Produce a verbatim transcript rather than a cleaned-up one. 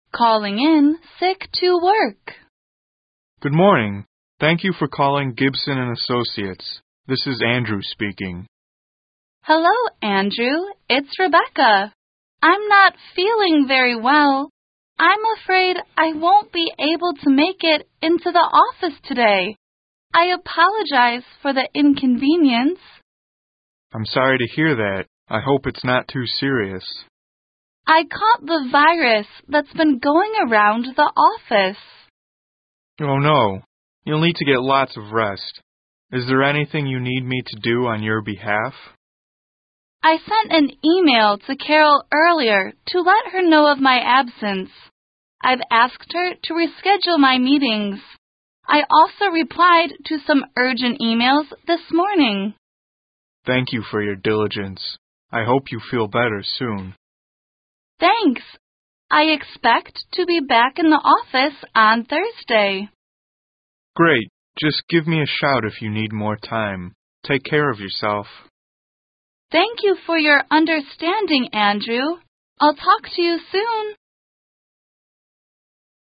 calling in sick to work. Good morning. Thank you for calling Gibson and Associates. This is Andrew speaking. Hello, Andrew. It's Rebecca. I'm not feeling very well. I'm afraid I won't be able to make it into the office today. I apologize for the inconvenience. I'm sorry to hear that. I hope it's not too serious. I caught the virus that's been going around the office. Oh no. You'll need to get lots of rest. Is there anything you need me to do on your behalf? I sent an email to Carol earlier to let her know of my absence. I've asked her to reschedule my meetings. I also replied to some urgent emails this morning. Thank you for your diligence. I hope you feel better soon. Thanks. I expect to be back in the office on Thursday. Great. Just give me a shout if you need more time. Take care of yourself. Thank you for your understanding, Andrew. I'll talk to you soon.